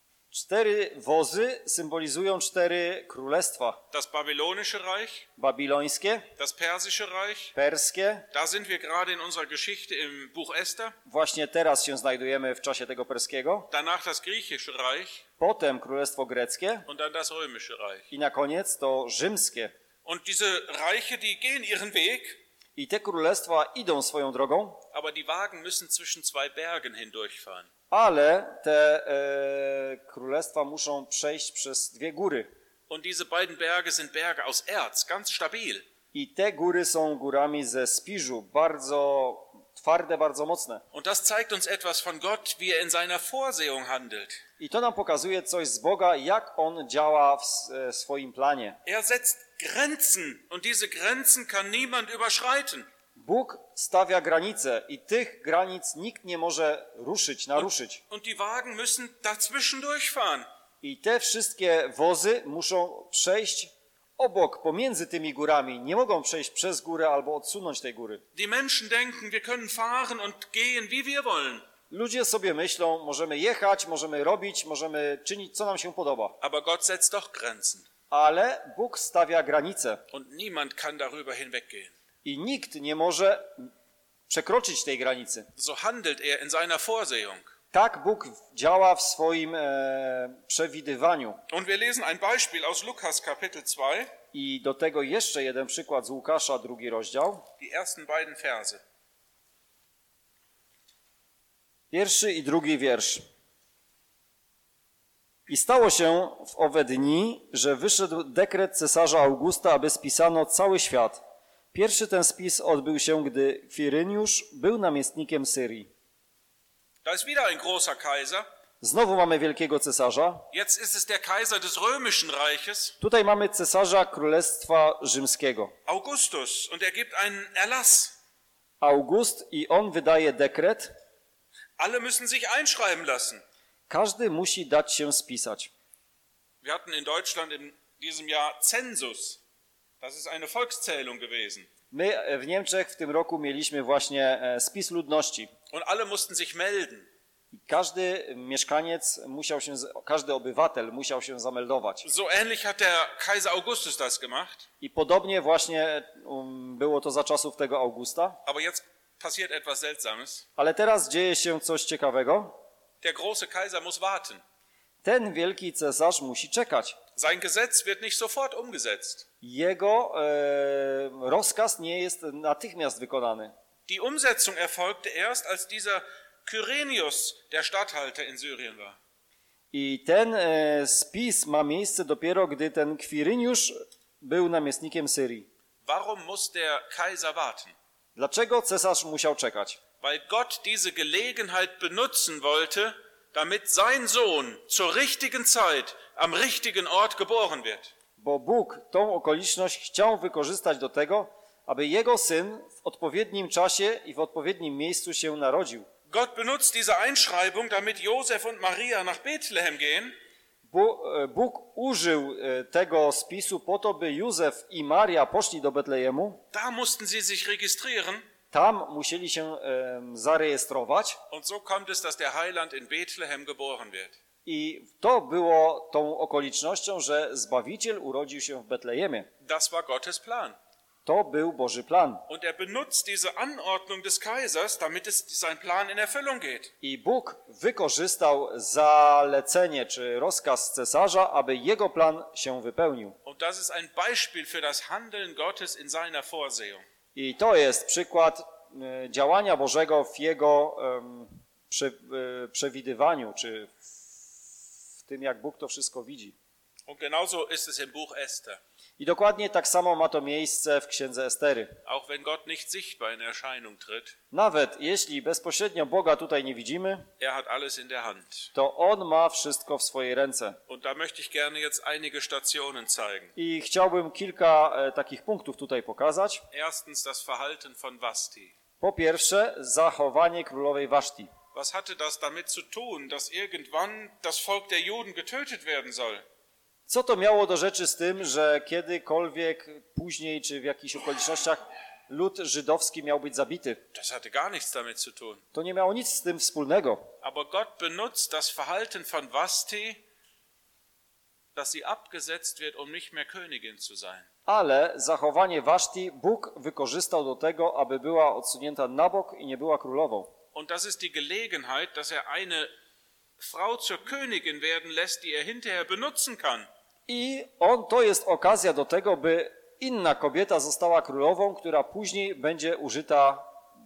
Cztery wozy symbolizują cztery królestwa. Das babylonische Reich, Babilońskie, das persische Reich, perskie. da sind wir gerade in unserer Geschichte im Buch Esther. Właśnie teraz się znajdujemy w czasie tego perskiego. Danach das griechische Reich Potem królestwo greckie und dann das römische Reich. i na koniec to rzymskie. Und diese Reiche, die gehen ihren Weg, I te królestwa idą swoją drogą, aber die Wagen müssen zwischen zwei Bergen hindurchfahren. ale te e, królestwa muszą przejść przez dwie góry. Und diese beiden Berge sind Berge aus Erz, ganz stabil. I te góry są górami ze spiżu, bardzo twarde, bardzo mocne. Und das zeigt uns etwas von Gott, wie er in seiner Vorsehung handelt. I to nam pokazuje coś z Boga, jak On działa w s- e, swoim planie. Er setzt Grenzen, und diese Grenzen kann niemand überschreiten. Bóg stawia granice i tych granic nikt nie może ruszyć, naruszyć. Und die Wagen müssen dazwischen durchfahren. I te wszystkie wozy muszą przejść obok, pomiędzy tymi górami. Nie mogą przejść przez górę albo odsunąć tej góry. Die Menschen denken, wir können fahren und gehen, wie wir wollen. Ludzie sobie myślą, możemy jechać, możemy robić, możemy czynić, co nam się podoba. Aber Gott setzt doch Grenzen. Ale Bóg stawia granice Und niemand kann darüber hinweggehen. i nikt nie może przekroczyć tej granicy. So handelt er in seiner Vorsehung. Tak Bóg działa w swoim e, przewidywaniu. Und wir lesen ein Beispiel aus Lukas Kapitel zwei, I do tego jeszcze jeden przykład z Łukasza, drugi rozdział. die ersten beiden Verse. Pierwszy i drugi wiersz. I stało się w owe dni, że wyszedł dekret cesarza Augusta, aby spisano cały świat. Pierwszy ten spis odbył się, gdy Kwiryniusz był namiestnikiem Syrii. Da ist wieder ein großer Kaiser. Znowu mamy wielkiego cesarza. Jetzt ist es der Kaiser des römischen Reiches, Tutaj mamy cesarza Królestwa Rzymskiego. Augustus, und er gibt einen Erlass. August i on wydaje dekret. Alle müssen sich einschreiben lassen. Każdy musi dać się spisać. Wir hatten in Deutschland in diesem Jahr Zensus. Das ist eine Volkszählung gewesen. My w Niemczech w tym roku mieliśmy właśnie e, spis ludności. Und alle mussten sich melden. I każdy mieszkaniec musiał się, każdy obywatel musiał się zameldować. So ähnlich hat der Kaiser Augustus das gemacht. I podobnie właśnie um, było to za czasów tego Augusta. Aber jetzt passiert etwas Seltsames. Ale teraz dzieje się coś ciekawego. Der große Kaiser muss warten. Ten wielki cesarz musi czekać. Sein Gesetz wird nicht sofort umgesetzt. Jego e, rozkaz nie jest natychmiast wykonany. Die Umsetzung erfolgte erst, als dieser Kyrenius der Statthalter in Syrien war. I ten e, spis ma miejsce dopiero, gdy ten Kwiryniusz był namiestnikiem Syrii. Warum muss der Kaiser warten? Dlaczego cesarz musiał czekać? weil Gott diese Gelegenheit benutzen wollte, damit sein Sohn zur richtigen Zeit am richtigen Ort geboren wird. Bo Bóg tą okoliczność chciał wykorzystać do tego, aby Jego Syn w odpowiednim czasie i w odpowiednim miejscu się narodził. Gott benutzt diese Einschreibung, damit Josef und Maria nach Bethlehem gehen. Bóg użył tego spisu po to, by Józef i Maria poszli do Betlejemu. Da mussten sie sich registrieren. Tam musieli się um, zarejestrować. Und so kommt es, dass der Heiland in Bethlehem geboren wird. I to było tą okolicznością, że Zbawiciel urodził się w Betlejemie. Das war Gottes Plan. To był Boży plan. Und er benutzt diese Anordnung des Kaisers, damit es sein Plan in Erfüllung geht. I Bóg wykorzystał zalecenie czy rozkaz cesarza, aby jego plan się wypełnił. Und das ist ein Beispiel für das Handeln Gottes in seiner Vorsehung. I to jest przykład e, działania Bożego w jego um, prze, e, przewidywaniu, czy w tym, jak Bóg to wszystko widzi. Und genauso ist es im Buch Esther. I dokładnie tak samo ma to miejsce w Księdze Estery. Auch wenn Gott nicht sichtbar in Erscheinung tritt, Nawet jeśli bezpośrednio Boga tutaj nie widzimy, er hat alles in der Hand. to On ma wszystko w swojej ręce. Und da möchte ich gerne jetzt einige Stationen zeigen. I chciałbym kilka e, takich punktów tutaj pokazać. Erstens das Verhalten von Vashti. Po pierwsze, zachowanie królowej Waszti. Was hatte das damit zu tun, dass irgendwann das Volk der Juden getötet werden soll? Co to miało do rzeczy z tym, że kiedykolwiek później czy w jakichś okolicznościach lud żydowski miał być zabity? Das hatte gar nichts damit zu tun. To nie miało nic z tym wspólnego. Aber Gott benutzt das Verhalten von Vashti, dass sie abgesetzt wird, um nicht mehr Königin zu sein. Ale zachowanie Waszti Bóg wykorzystał do tego, aby była odsunięta na bok i nie była królową. Und das ist die Gelegenheit, dass er eine Frau zur Königin werden lässt, die er hinterher benutzen kann. I on to jest okazja do tego, by inna kobieta została królową, która później będzie użyta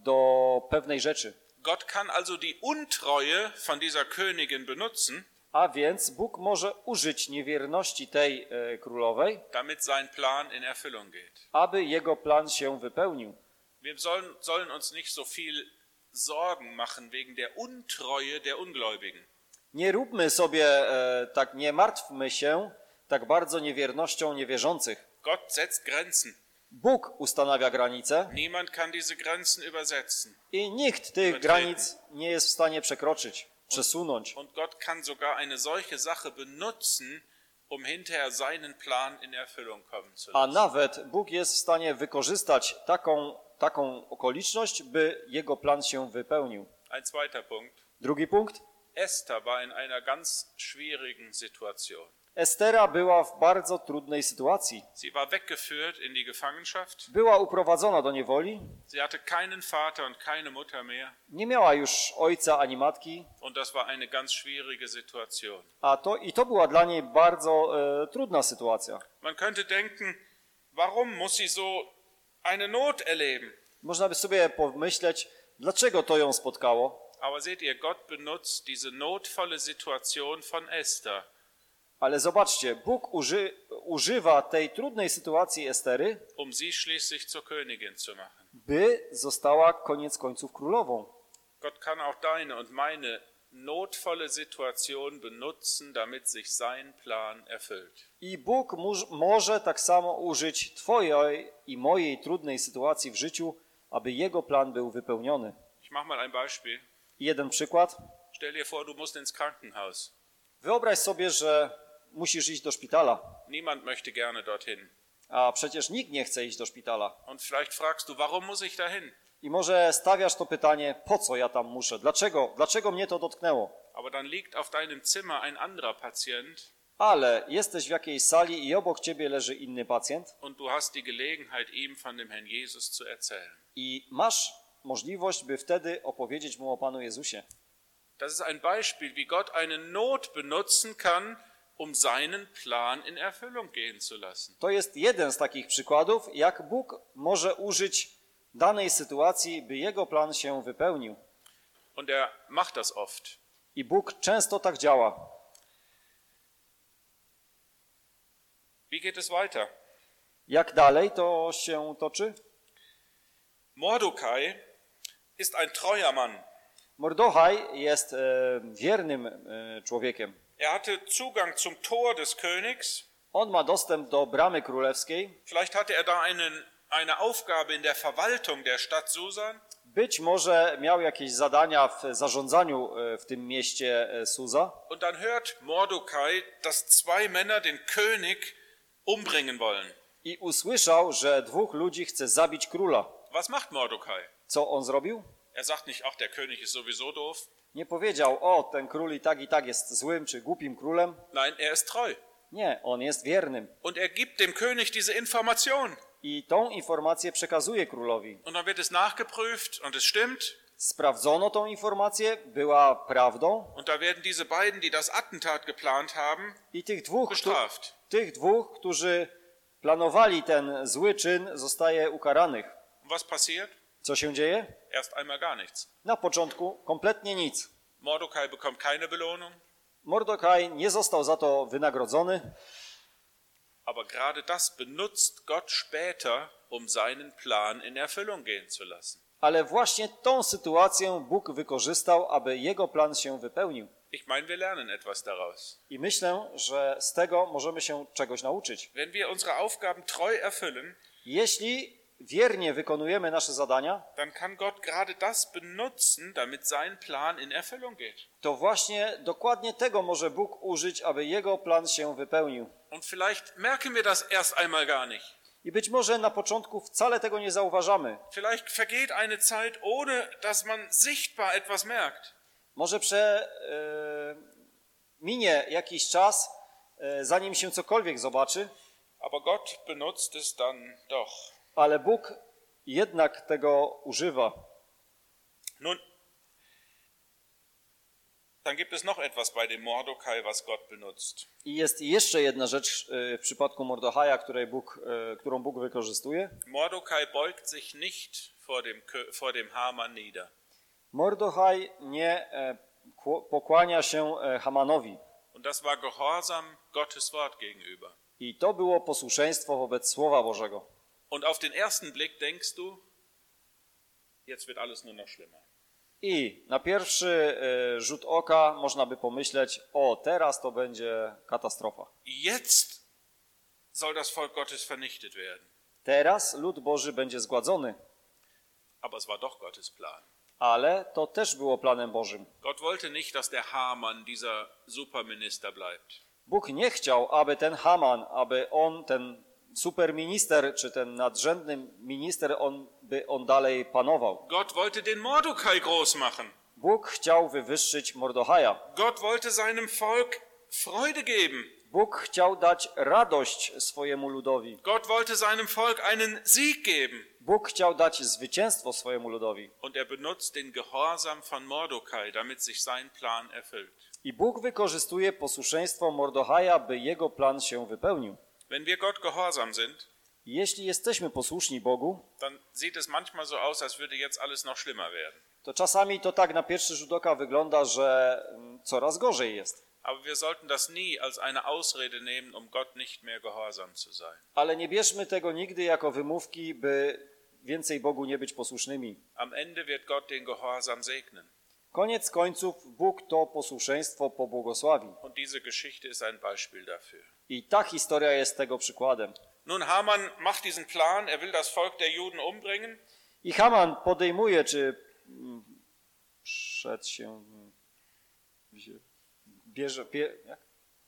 do pewnej rzeczy. Gott kann also die Untreue von dieser Königin benutzen, A więc Bóg może użyć niewierności tej e, królowej, damit sein Plan in Erfüllung geht. aby jego plan się wypełnił. Wir sollen, sollen uns nicht so viel Sorgen machen wegen der Untreue der Ungläubigen. Nie róbmy sobie, e, tak nie martwmy się tak bardzo niewiernością niewierzących. Gott setzt Grenzen. Bóg ustanawia granice Niemand kann diese Grenzen übersetzen. i nikt tych granic nie jest w stanie przekroczyć, przesunąć. Und Gott kann sogar eine solche Sache benutzen, um hinterher seinen Plan in Erfüllung kommen zu A lassen. nawet Bóg jest w stanie wykorzystać taką, taką okoliczność, by jego plan się wypełnił. Ein zweiter Punkt. Drugi punkt. Esther war in einer ganz schwierigen Situation. Estera była w bardzo trudnej sytuacji. Sie war weggeführt in die Gefangenschaft. Była uprowadzona do niewoli. Sie hatte keinen Vater und keine Mutter mehr. Nie miała już ojca ani matki. Und das war eine ganz schwierige Situation. A to, i to była dla niej bardzo e, trudna sytuacja. Man könnte denken, warum muss sie so eine Not erleben? Można by sobie pomyśleć, dlaczego to ją spotkało. Aber seht ihr, Gott benutzt diese notvolle Situation von Esther, Ale zobaczcie, Bóg uży, używa tej trudnej sytuacji Estery, um sie schließlich zur Königin zu machen. by została koniec końców królową. Gott kann auch deine und meine notvolle Situation benutzen, damit sich sein Plan erfüllt. I Bóg muż, może tak samo użyć twojej i mojej trudnej sytuacji w życiu, aby jego plan był wypełniony. Ich mache mal ein Beispiel. Jeden przykład. Stell dir vor, du musst ins Krankenhaus. Wyobraź sobie, że musisz iść do szpitala, Niemand möchte gerne dorthin. a przecież nikt nie chce iść do szpitala. Und vielleicht fragst du, warum muss ich dahin? I może stawiasz to pytanie, po co ja tam muszę? Dlaczego? Dlaczego mnie to dotknęło? Aber dann liegt auf deinem Zimmer ein anderer Patient Ale jesteś w jakiejś sali i obok ciebie leży inny pacjent und du hast die Gelegenheit, ihm von dem Herrn Jesus zu erzählen. i masz możliwość, by wtedy opowiedzieć mu o Panu Jezusie. Das ist ein Beispiel, wie Gott eine Not benutzen kann, um seinen Plan in Erfüllung gehen zu lassen. To jest jeden z takich przykładów, jak Bóg może użyć danej sytuacji, by jego plan się wypełnił. Und er macht das oft. I Bóg często tak działa. Wie geht es weiter? Jak dalej to się toczy? Mordecai ist ein treuer Mann. Mordochaj jest e, wiernym e, człowiekiem. Er hatte Zugang zum Tor des Königs. On ma dostęp do bramy królewskiej. Vielleicht hatte er da einen, eine Aufgabe in der Verwaltung der Stadt Susan. Być może miał jakieś zadania w zarządzaniu e, w tym mieście e, Susa. Und dann hört Mordecai, dass zwei Männer den König umbringen wollen. I usłyszał, że dwóch ludzi chce zabić króla. Was macht Mordecai? Co on zrobił? Er sagt nicht, ach, der König ist sowieso doof. Nie powiedział, o, ten król i tak i tak jest złym czy głupim królem. Nein, er ist treu. Nie, on jest wiernym. Und er gibt dem König diese Information. I tą informację przekazuje królowi. Und dann wird es nachgeprüft und es stimmt. Sprawdzono tą informację, była prawdą. Und da werden diese beiden, die das Attentat geplant haben, I tych dwóch, któ- bestraft. tych dwóch, którzy planowali ten zły czyn, zostaje ukaranych. Und was passiert? Co się dzieje? Erst einmal gar nichts. Na początku kompletnie nic. Mordecai bekommt keine Belohnung, Mordokaj nie został za to wynagrodzony, aber gerade das benutzt Gott später, um seinen Plan in Erfüllung gehen zu lassen. ale właśnie tą sytuację Bóg wykorzystał, aby jego plan się wypełnił. Ich meine, wir lernen etwas daraus. I myślę, że z tego możemy się czegoś nauczyć. Wenn wir unsere Aufgaben treu erfüllen, Jeśli wiernie wykonujemy nasze zadania, dann kann Gott gerade das benutzen, damit sein Plan in Erfüllung geht. to właśnie dokładnie tego może Bóg użyć, aby jego plan się wypełnił. Und vielleicht merken wir das erst einmal gar nicht. I być może na początku wcale tego nie zauważamy. Vielleicht vergeht eine Zeit, ohne dass man sichtbar etwas merkt. Może prze, e, minie jakiś czas, e, zanim się cokolwiek zobaczy, Aber Gott benutzt es dann doch. ale Bóg jednak tego używa. Nun, dann gibt es noch etwas bei dem Mordecai, was Gott benutzt. I jest jeszcze jedna rzecz e, w przypadku Mordochaja, której Bóg, e, którą Bóg wykorzystuje. Mordecai beugt sich nicht vor dem, Kö- vor dem Haman nieder. Mordochaj nie e, kło- pokłania się e, Hamanowi. Und das war Gehorsam Gottes Wort gegenüber. I to było posłuszeństwo wobec Słowa Bożego. Und auf den ersten Blick denkst du, jetzt wird alles nur noch schlimmer. I na pierwszy e, rzut oka można by pomyśleć, o, teraz to będzie katastrofa. Jetzt soll das Volk Gottes vernichtet werden. Teraz lud Boży będzie zgładzony. Aber es war doch Gottes Plan. Ale to też było planem Bożym. Gott wollte nicht, dass der Haman dieser Superminister bleibt. Bóg nie chciał, aby ten Haman, aby on, ten superminister, czy ten nadrzędny minister, on, by on dalej panował. Gott wollte den Mordecai groß machen. Bóg chciał wywyższyć Mordochaja. Gott wollte seinem Volk Freude geben. Bóg chciał dać radość swojemu ludowi. Gott wollte seinem Volk einen Sieg geben. Bóg chciał dać zwycięstwo swojemu ludowi. Und er benutzt den Gehorsam von Mordecai, damit sich sein Plan erfüllt. I Bóg wykorzystuje posłuszeństwo Mordochaja, by jego plan się wypełnił. Wenn wir Gott gehorsam sind, Jeśli jesteśmy posłuszni Bogu, dann sieht es manchmal so aus, als würde jetzt alles noch schlimmer werden. to czasami to tak na pierwszy rzut oka wygląda, że mm, coraz gorzej jest. Aber wir sollten das nie als eine Ausrede nehmen, um Gott nicht mehr gehorsam zu sein. Ale nie bierzmy tego nigdy jako wymówki, by więcej Bogu nie być posłusznymi. Am Ende wird Gott den Gehorsam segnen. Koniec końców Bóg to posłuszeństwo pobłogosławi. Und diese Geschichte ist ein Beispiel dafür. I ta historia jest tego przykładem. Nun, Haman macht diesen Plan, er will das Volk der Juden umbringen. I Haman podejmuje, czy mm, przed się, wzi- bierze, bie, jak?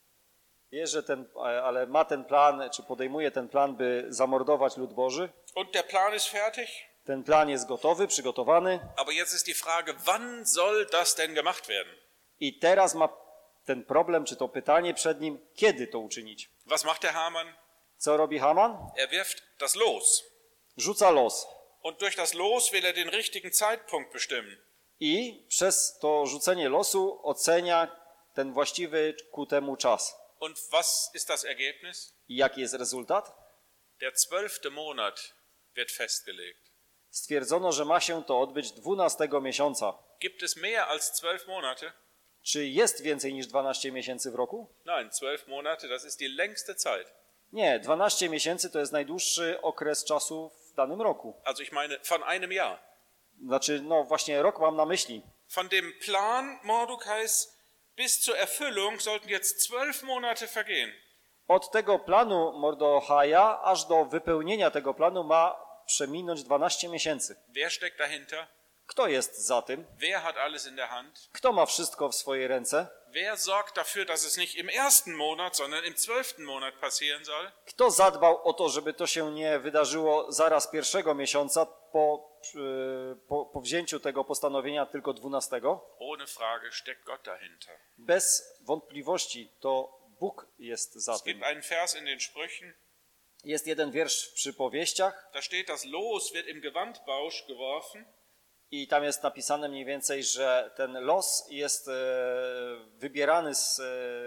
bierze ten, ale ma ten plan, czy podejmuje ten plan, by zamordować lud Boży. Und der Plan ist fertig. Ten plan jest gotowy, przygotowany Aber jetzt ist die Frage, wann soll das denn gemacht werden? i teraz ma ten problem, czy to pytanie przed nim, kiedy to uczynić. Was macht der Haman? Co robi Haman? Er wirft das Los. Rzuca los. Und durch das Los will er den richtigen Zeitpunkt bestimmen. I przez to rzucenie losu ocenia ten właściwy ku temu czas. Und was ist das Ergebnis? I jaki jest rezultat? Der zwölfte Monat wird festgelegt. Stwierdzono, że ma się to odbyć dwunastego miesiąca. Gibt es mehr als zwölf Monate? Czy jest więcej niż dwanaście miesięcy w roku? Nein, zwölf Monate, das ist die längste Zeit. Nie, dwanaście miesięcy to jest najdłuższy okres czasu w danym roku. Also ich meine von einem Jahr. znaczy, no właśnie rok mam na myśli. Von dem Plan Mordokais bis zur Erfüllung sollten jetzt zwölf Monate vergehen. Od tego planu Mordochaja aż do wypełnienia tego planu ma przeminąć dwanaście miesięcy. Wer steckt dahinter? Kto jest za tym? Wer hat alles in der Hand? Kto ma wszystko w swojej ręce? Wer sorgt dafür, dass es nicht im ersten Monat, sondern im zwölften Monat passieren soll? Kto zadbał o to, żeby to się nie wydarzyło zaraz pierwszego miesiąca po, yy, po, po wzięciu tego postanowienia, tylko dwunastego? Ohne Frage steckt Gott dahinter. Bez wątpliwości to Bóg jest za Es tym. gibt einen Vers in den Sprüchen, Jest jeden wiersz w przypowieściach da steht, das Los wird im Gewandbausch geworfen, i tam jest napisane mniej więcej, że ten los jest e, wybierany z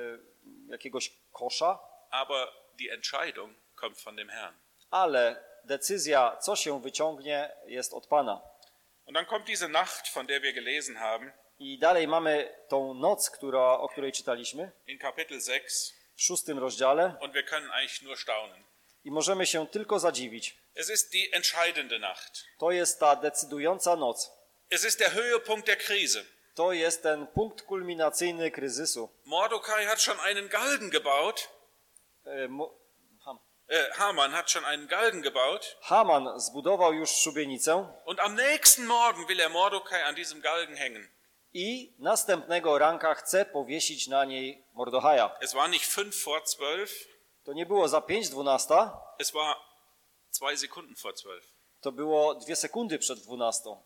e, jakiegoś kosza, aber die Entscheidung kommt von dem Herrn. ale decyzja, co się wyciągnie, jest od Pana. Und dann kommt diese Nacht, von der wir gelesen haben, I dalej mamy tą noc, która, o której czytaliśmy in Kapitel sechs, w szóstym rozdziale und wir können eigentlich nur staunen. i możemy się tylko zadziwić. Es ist die entscheidende Nacht. To jest ta decydująca noc. Es ist der Höhepunkt der Krise. To jest ten punkt kulminacyjny kryzysu. Mordokai hat schon einen Galgen gebaut. E, Mo- Ham- Äh, Haman hat schon einen Galgen gebaut. Haman zbudował już szubienicę Und am nächsten Morgen will er Mordokai an diesem Galgen hängen. i następnego ranka chce powiesić na niej Mordochaja. Es war nicht fünf vor zwölf, To nie było za pięć dwunasta, es war zwei Sekunden vor zwölf. to było dwie sekundy przed dwunastą.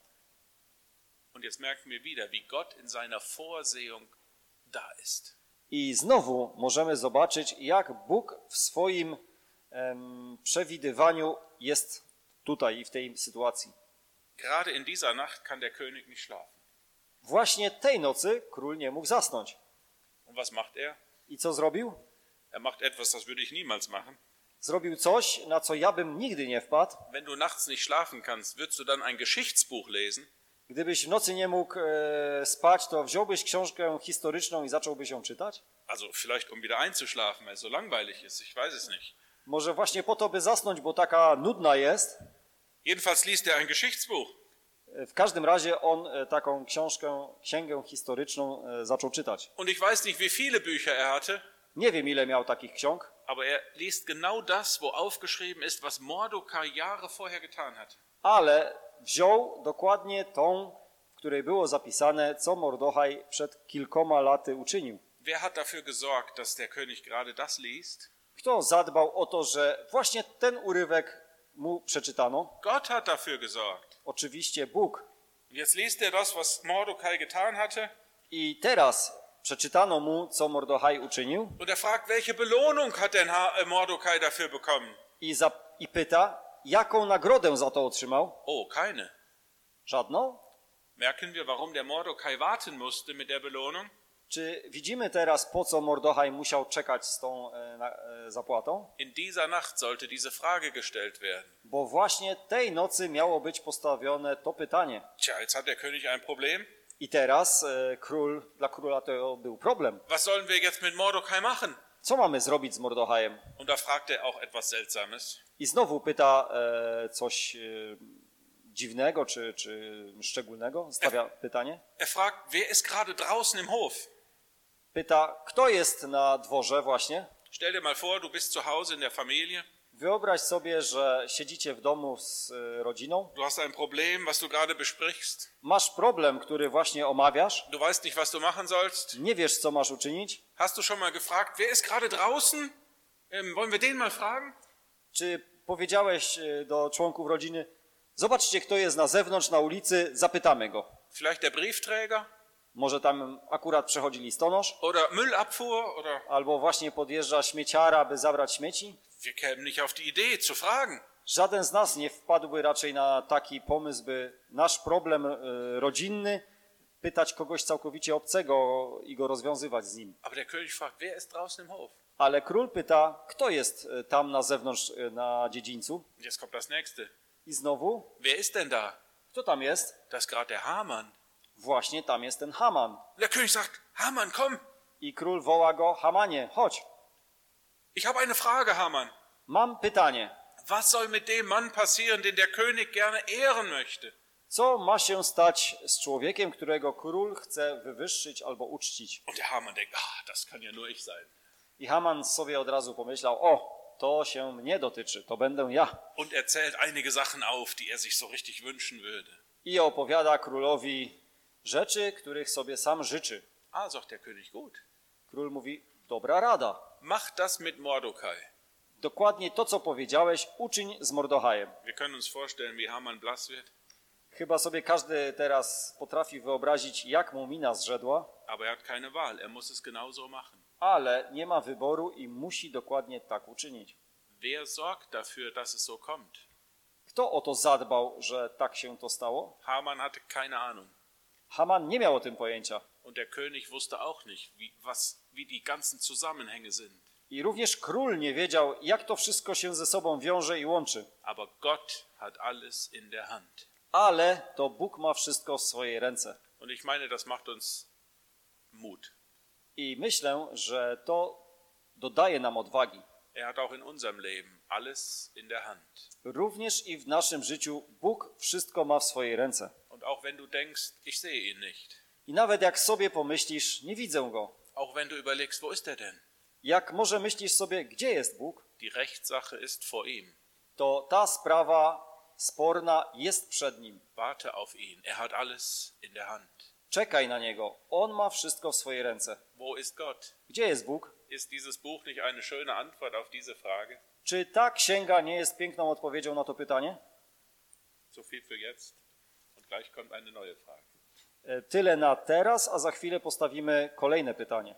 Und jetzt merken wir wieder, wie Gott in seiner Vorsehung da ist. I znowu możemy zobaczyć, jak Bóg w swoim em, przewidywaniu jest tutaj i w tej sytuacji. Gerade in dieser Nacht kann der König nicht schlafen. Właśnie tej nocy król nie mógł zasnąć. Und was macht er? I co zrobił? Er macht etwas, das würde ich niemals machen. Zrobił coś, na co ja bym nigdy nie wpadł. Wenn du nachts nicht schlafen kannst, würdest du dann ein Geschichtsbuch lesen? Gdybyś w nocy nie mógł e, spać, to wziąłbyś książkę historyczną i zacząłbyś ją czytać? Also vielleicht um wieder einzuschlafen, weil es so langweilig ist, ich weiß es nicht. Może właśnie po to, by zasnąć, bo taka nudna jest. Jedenfalls liest er ein Geschichtsbuch. W każdym razie on e, taką książkę, księgę historyczną e, zaczął czytać. Und ich weiß nicht, wie viele Bücher er hatte, Nie wiem, ile miał takich ksiąg, aber er liest genau das, wo aufgeschrieben ist, was Mordokai Jahre vorher getan hat. ale wziął dokładnie tą, w której było zapisane, co Mordochaj przed kilkoma laty uczynił. Wer hat dafür gesorgt, dass der König gerade das liest? Kto zadbał o to, że właśnie ten urywek mu przeczytano? Gott hat dafür gesorgt. Oczywiście Bóg. Jetzt liest er das, was Mordokai getan hatte, I teraz przeczytano mu, co Mordochaj uczynił und er fragt, welche Belohnung hat denn Ha- äh, Mordokai dafür bekommen? i, za, i pyta, jaką nagrodę za to otrzymał? Oh, keine. Żadną? Merken wir, warum der Mordokai warten musste mit der Belohnung? Czy widzimy teraz, po co Mordochaj musiał czekać z tą e, na, e, zapłatą? In dieser Nacht sollte diese Frage gestellt werden. Bo właśnie tej nocy miało być postawione to pytanie. Tja, jetzt hat der König ein Problem. I teraz e, król, dla króla to był problem. Was sollen wir jetzt mit Mordokai machen? Co mamy zrobić z Mordochajem? Und da fragt er auch etwas Seltsames. I znowu pyta e, coś e, dziwnego czy, czy szczególnego, stawia pytanie. Er fragt, wer ist gerade draußen im Hof? Pyta, kto jest na dworze właśnie? Stell dir mal vor, du bist zu Hause in der Familie. Wyobraź sobie, że siedzicie w domu z e, rodziną. Du hast ein Problem, was du gerade besprichst. Masz problem, który właśnie omawiasz. Du weißt nicht, was du machen sollst. Nie wiesz, co masz uczynić. Hast du schon mal gefragt, wer ist gerade draußen? Ähm, wollen wir den mal fragen? Czy powiedziałeś e, do członków rodziny, zobaczcie, kto jest na zewnątrz, na ulicy, zapytamy go. Vielleicht der Briefträger Może tam akurat przechodzi listonosz, oder Müllabfuhr oder albo właśnie podjeżdża śmieciara, by zabrać śmieci. wir kämen nicht auf die Idee zu fragen. Żaden z nas nie wpadłby raczej na taki pomysł, by nasz problem e, rodzinny pytać kogoś całkowicie obcego i go rozwiązywać z nim. Aber der König fragt, wer ist draußen im Hof? Ale król pyta, kto jest e, tam na zewnątrz, e, na dziedzińcu? Jetzt kommt das nächste. I znowu, Wer ist denn da? kto tam jest? Das ist gerade der Haman. Właśnie tam jest ten Haman. Der König sagt, Haman, komm, I król woła go, Hamanie, chodź, ich habe eine Frage, Haman. mam pytanie. Was soll mit dem Mann passieren, den der König gerne ehren möchte? Co ma się stać z człowiekiem, którego król chce wywyższyć albo uczcić? Und der Haman denkt, ah, das kann ja nur ich sein. I Haman sobie od razu pomyślał, o, to się mnie dotyczy, to będę ja. Und er zählt einige Sachen auf, die er sich so richtig wünschen würde. I opowiada królowi rzeczy, których sobie sam życzy. Ah, sagt der König, gut. Król mówi, dobra rada. Mach das mit Mordecai. Dokładnie to, co powiedziałeś, uczyń z Mordechajem. Wir können uns vorstellen, wie Haman blass wird. Chyba sobie każdy teraz potrafi wyobrazić, jak mu mina zrzedła, Aber er hat keine Wahl, er muss es genauso machen. ale nie ma wyboru i musi dokładnie tak uczynić. Wer sorgt dafür, dass es so kommt? Kto o to zadbał, że tak się to stało? Haman hatte keine Ahnung. Haman nie miał o tym pojęcia. Und der König wusste auch nicht, wie, was, wie die ganzen Zusammenhänge sind. I również król nie wiedział, jak to wszystko się ze sobą wiąże i łączy. Aber Gott hat alles in der Hand. Ale to Bóg ma wszystko w swojej ręce. Und ich meine, das macht uns Mut. I myślę, że to dodaje nam odwagi. Er hat auch in unserem Leben alles in der Hand. Również i w naszym życiu Bóg wszystko ma w swojej ręce. Und auch wenn du denkst, ich sehe ihn nicht. I nawet jak sobie pomyślisz, nie widzę go. Auch wenn du überlegst, wo ist er denn? Jak może myślisz sobie, gdzie jest Bóg? Die Rechtssache ist vor ihm. To ta sprawa sporna jest przed nim. Warte auf ihn. Er hat alles in der Hand. Czekaj na niego. On ma wszystko w swojej ręce. Wo ist Gott? Gdzie jest Bóg? Ist dieses Buch nicht eine schöne Antwort auf diese Frage? Czy ta księga nie jest piękną odpowiedzią na to pytanie? So viel für jetzt. Und gleich kommt eine neue Frage. E, Tyle na teraz, a za chwilę postawimy kolejne pytanie.